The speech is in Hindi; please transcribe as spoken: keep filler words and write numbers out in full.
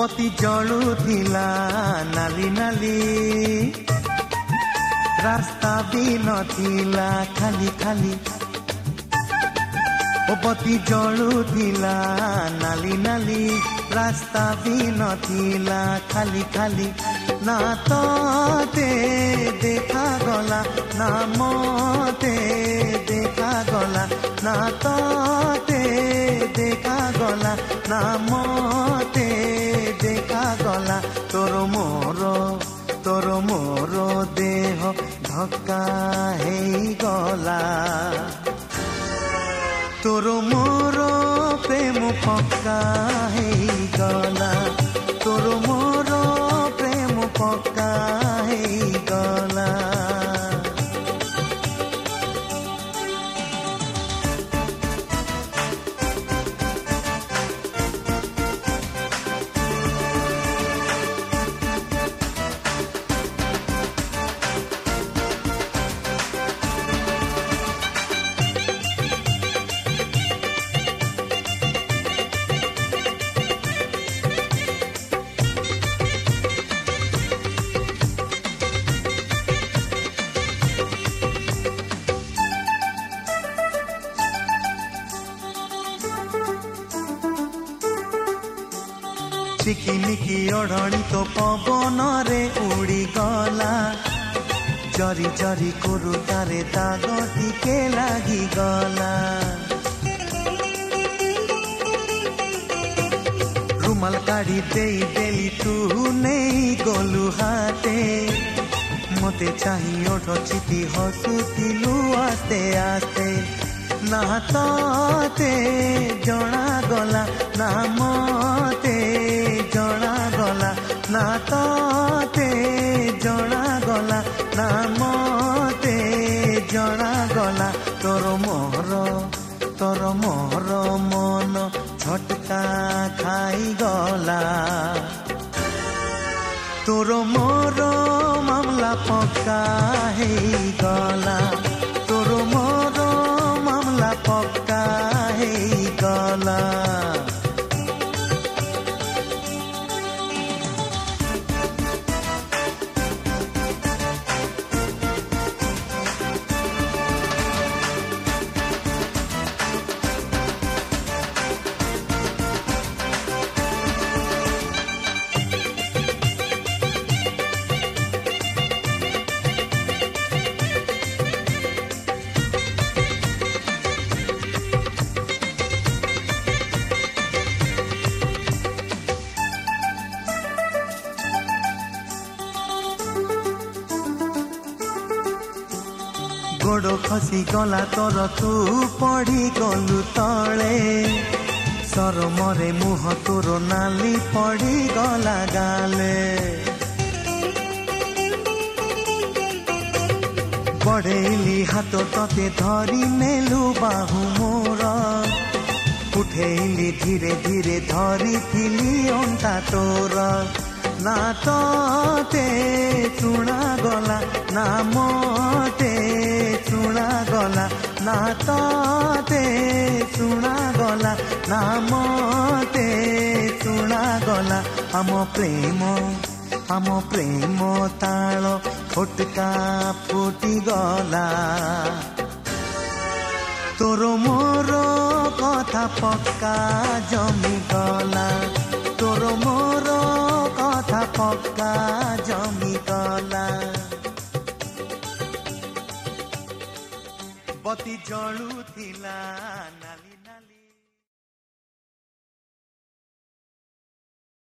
बती जलुथिला नाली नाली रास्ता भी नथिला खाली खाली बती जलुथिला नाली नाली रास्ता भी नथिला खाली खाली ना तोते देखा गला ना मोते देखा गला ना तोते देखा गला ना मोते देखा गला तोर मोर तोर मोर देह धक्का हे गला तोर मोर प्रेम पक्का हे गला तोर मोर प्रेम पक्का हे गला चिकिमिकी ओढ़णी तो पवन रे उड़ी गला जरी जरी कुरुतारे दाग टिके लागी गला रुमाल काढ़ी देई देली तू नहीं गलु हाते मते चाही ओठ चिपी हसुथिलु आस्ते आस्ते ना तोते जणा गला ना मते जणा गला ना तोते जणा गला ना मते जणा गला तोर मोर तोर मोर मन झटका खाई गला तोर मोर मामला पक्का हे गला तोर मोर मामला पक्का हे गला गोड़ खसी गला तोर तू पड़ी गलु तले सरमरे मुह तोर नाली पड़ी गला गाले बढ़ेली हाथ तते धरी नेलु बाहु मोर उठेली धीरे धीरे धरी थिली अंता तोर ना तोते चुना गला ना मोते चुना गला ना तोते चुना गला ना मोते चुना गला आम प्रेम आम प्रेम ताल फुटका फुटी गला तोर मोर कथा पक्का जमी गला तोर मोर कथा पक्का जमी गला बती जलुथिला।